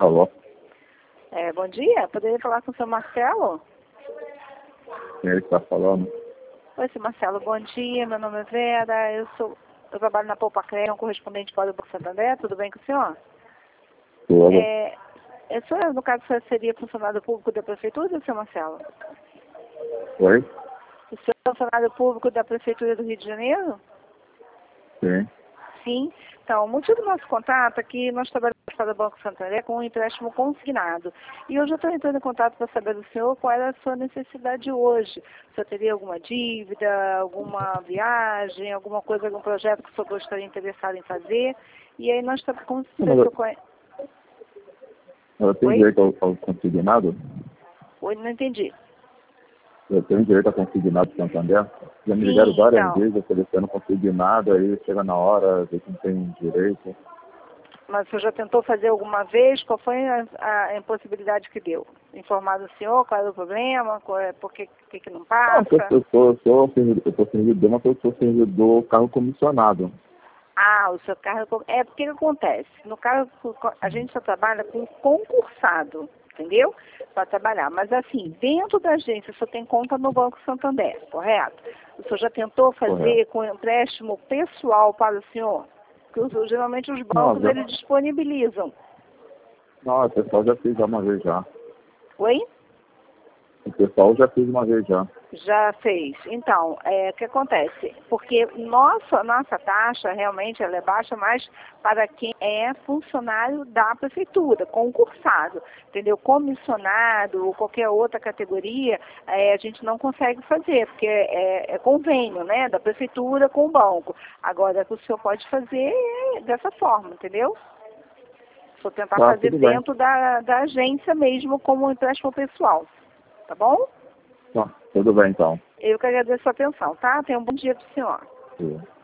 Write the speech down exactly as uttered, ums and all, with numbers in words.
Alô? É, bom dia, poderia falar com o seu Marcelo? Quem é ele que está falando? Oi, seu Marcelo, bom dia, meu nome é Vera, eu sou, eu trabalho na Poupa Crédito, correspondente para o Banco Santander, tudo bem com o senhor? Tudo. É, é, senhor, no caso, o senhor seria funcionário público da Prefeitura, seu Marcelo? Oi? O senhor é funcionário público da Prefeitura do Rio de Janeiro? Sim. Sim. Então, o motivo do nosso contato é que nós trabalhamos para o Banco Santander com um empréstimo consignado. E hoje eu estou entrando em contato para saber do senhor qual era a sua necessidade hoje. O senhor teria alguma dívida, alguma viagem, alguma coisa, algum projeto que o senhor gostaria interessado em fazer? E aí nós estamos com o senhor... Eu tenho Oi? direito ao, ao consignado? Oi, não entendi. Eu tenho direito ao consignado de Santander? Já me Sim, ligaram várias então. vezes oferecendo consignado, aí chega na hora, vê que não tem direito. Mas o senhor já tentou fazer alguma vez? Qual foi a, a impossibilidade que deu? Informado o senhor qual era o problema? Qual é, por que, que, que não Não, passa? eu sou, eu sou servidor, eu sou servidor, mas eu sou servidor carro comissionado. Ah, o seu cargo... É porque que acontece? No caso, a gente só trabalha com concursado, entendeu? Para trabalhar. Mas assim, dentro da agência, o senhor tem conta no Banco Santander, correto? O senhor já tentou fazer Correto. com empréstimo pessoal para o senhor? Porque os- geralmente os bancos, Não, já, eles disponibilizam. não, o pessoal já fez já uma vez já. Oi? O pessoal já fez uma vez já. Já fez. Então, é, o que acontece? Porque nossa, nossa taxa realmente ela é baixa, mas para quem é funcionário da prefeitura, concursado, entendeu? Comissionado ou qualquer outra categoria, é, a gente não consegue fazer, porque é, é convênio, né, da prefeitura com o banco. Agora, o senhor pode fazer dessa forma, entendeu? Só tentar Tá, fazer tudo bem. dentro da, da agência mesmo, como um empréstimo pessoal, tá bom? Tá, tudo bem então. Eu que agradeço a atenção, tá? Tenha um bom dia para o senhor. Sim.